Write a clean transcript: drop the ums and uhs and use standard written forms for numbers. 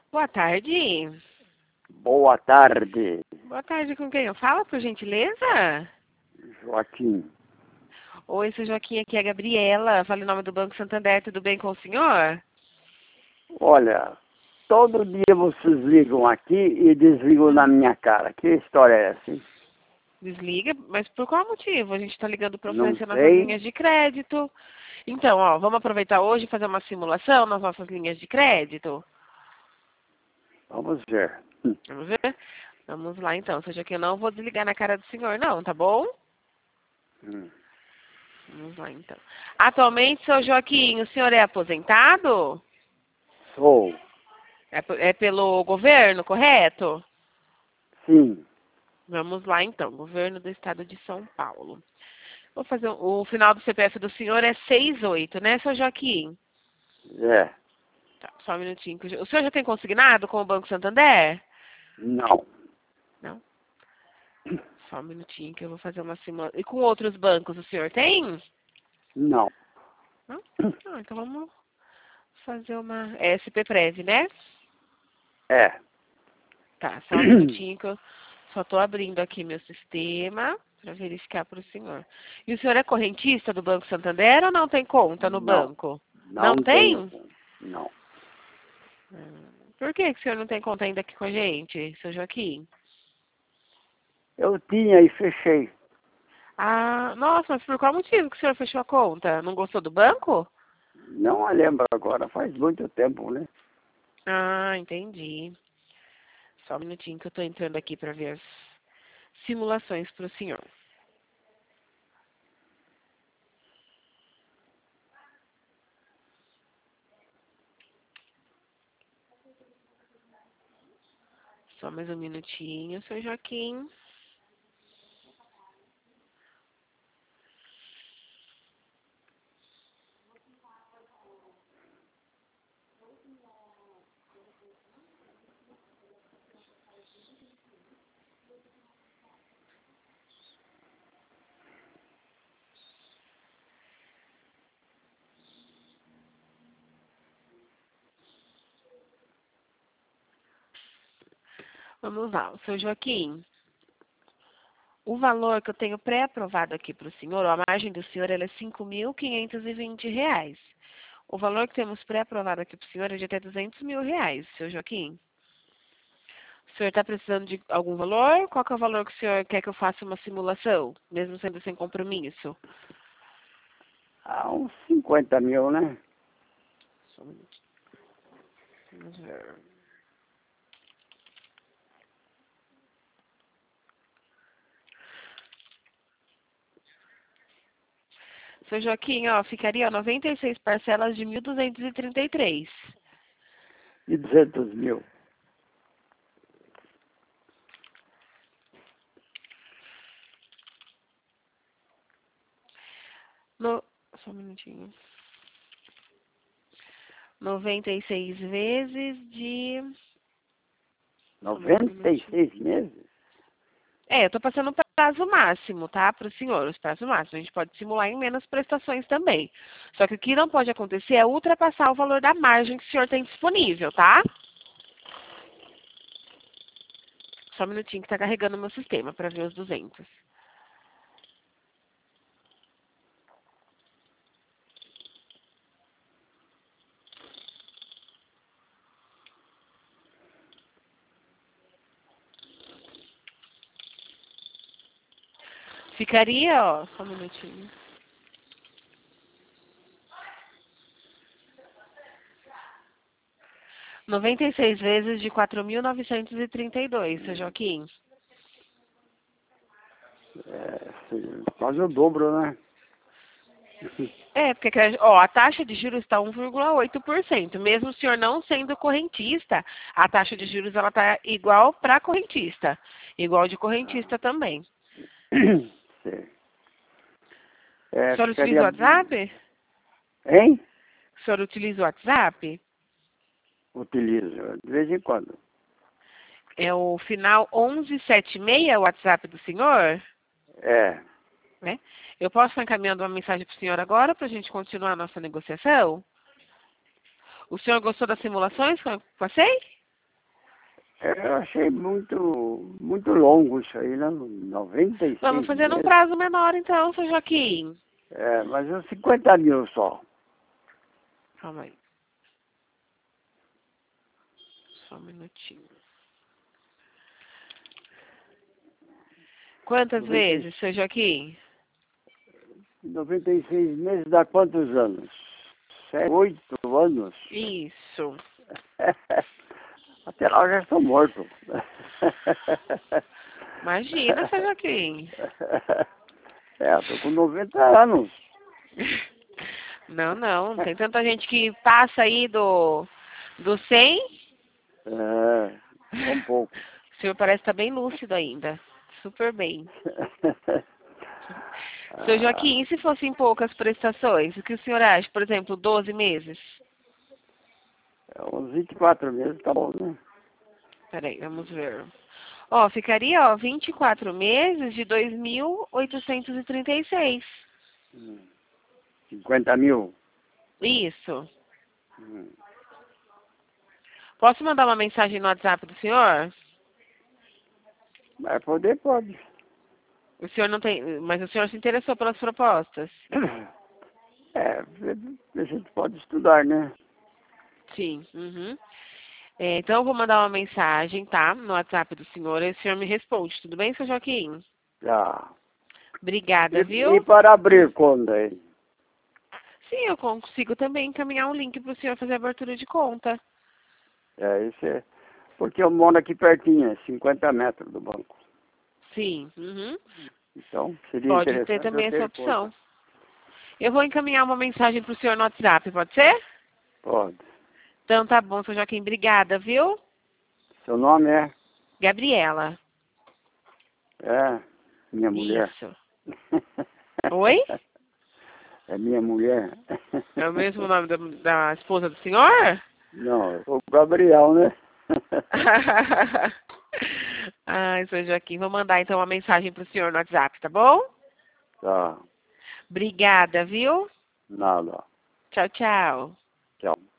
Boa tarde. Boa tarde, Boa tarde, com quem eu falo, por gentileza? Joaquim. Oi, seu Joaquim, aqui é a Gabriela. Fala em nome do Banco Santander, tudo bem com o senhor? Olha, todo dia vocês ligam aqui e desligam na minha cara. Que história é essa, hein? Desliga, mas por qual motivo? A gente está ligando para Não oferecer nossas sei. linhas de crédito. Então, ó, vamos aproveitar hoje e fazer uma simulação nas nossas linhas de crédito? Vamos ver. Vamos ver? Vamos lá, então. Seu Joaquim, eu não vou desligar na cara do senhor, não, tá bom? Hum. Vamos lá, então. Atualmente, seu Joaquim, o senhor é aposentado? Sou. É pelo governo, correto? Sim. Vamos lá, então. Governo do Estado de São Paulo. Vou fazer o final do CPF do senhor é 68, né, seu Joaquim? É. Tá, só um minutinho. O senhor já tem consignado com o Banco Santander? Não. Não? Só um minutinho que eu vou fazer uma simulação. E com outros bancos o senhor tem? Não. Não? Ah, então vamos fazer uma SP Prev, né? É. Tá, só um minutinho que eu só estou abrindo aqui meu sistema para verificar para o senhor. E o senhor é correntista do Banco Santander ou não tem conta no Não. banco? Não Não tenho. tem? Não. Por que que o senhor não tem conta ainda aqui com a gente, seu Joaquim? Eu tinha e fechei. Ah, nossa, mas por qual motivo que o senhor fechou a conta? Não gostou do banco? Não a lembro agora. Faz muito tempo, né? Ah, entendi. Só um minutinho que eu estou entrando aqui para ver as simulações para o senhor. Só mais um minutinho, seu Joaquim. Vamos lá, seu Joaquim. O valor que eu tenho pré-aprovado aqui para o senhor, a margem do senhor, ela é R$ 5.520. O valor que temos pré-aprovado aqui para o senhor é de até R$ 200.000, seu Joaquim. O senhor está precisando de algum valor? Qual que é o valor que o senhor quer que eu faça uma simulação, mesmo sendo sem compromisso? Há uns 50 mil, né? Só um minutinho. Vamos ver. Seu Joaquim, ó, ficaria 96 parcelas de 1.233. E 200 mil. Só um minutinho. 96 vezes de... Só mais um minutinho. 96 meses? Eu tô passando o prazo máximo, tá? Para o senhor, os prazos máximos. A gente pode simular em menos prestações também. Só que o que não pode acontecer é ultrapassar o valor da margem que o senhor tem disponível, tá? Só um minutinho que tá carregando o meu sistema para ver os 200. Ficaria, ó, só um minutinho. R$ 96 vezes de 4.932, seu Joaquim. É, quase o dobro, né? Porque ó, a taxa de juros está 1,8%. Mesmo o senhor não sendo correntista, a taxa de juros ela está igual para correntista. Igual de correntista também. Sei. O É, senhor utiliza ficaria... o WhatsApp? Hein? O senhor utiliza o WhatsApp? Utilizo, de vez em quando. É o final 1176, o WhatsApp do senhor? É, Né? Eu posso estar encaminhando uma mensagem para o senhor agora para a gente continuar a nossa negociação? O senhor gostou das simulações que eu passei? Eu achei muito longo isso aí, né? 96 Vamos fazer num meses. prazo menor então, seu Joaquim. É, mas é 50 mil só. Calma aí. Só um minutinho. Quantas 90, vezes, seu Joaquim? 96 meses dá quantos anos? 7, 8 anos? Isso. Até lá eu já estou morto. Imagina, seu Joaquim. É, eu tô com 90 anos. Não, não. Tem tanta gente que passa aí do 100. É um pouco. O senhor parece estar bem lúcido ainda. Super bem. Seu Joaquim, e se fossem poucas prestações? O que o senhor acha? Por exemplo, 12 meses? Uns 24 meses tá bom, né? Peraí, vamos ver. Ó, ficaria, ó, 24 meses de 2.836. 50 mil. Isso. Hum. Posso mandar uma mensagem no WhatsApp do senhor? Mas poder pode. O senhor não tem... Mas o senhor se interessou pelas propostas? É, a gente pode estudar, né? Sim. Uhum. É, então eu vou mandar uma mensagem, tá? No WhatsApp do senhor e o senhor me responde. Tudo bem, seu Joaquim? Já. Obrigada, E viu? para abrir conta aí? Sim, eu consigo também encaminhar um link para o senhor fazer a abertura de conta. É, isso é. Porque eu moro aqui pertinho, é 50 metros do banco. Sim. Uhum. Então, seria Pode ter interessante eu também essa ter conta. opção. Eu vou encaminhar uma mensagem para o senhor no WhatsApp, pode ser? Pode. Então tá bom, seu Joaquim. Obrigada, viu? Seu nome é? Gabriela. É, minha mulher. Isso. Oi? É minha mulher. É o mesmo nome da esposa do senhor? Não, eu sou o Gabriel, né? Ai, seu Joaquim, vou mandar então uma mensagem para o senhor no WhatsApp, tá bom? Tá. Obrigada, viu? Nada. Tchau, tchau. Tchau.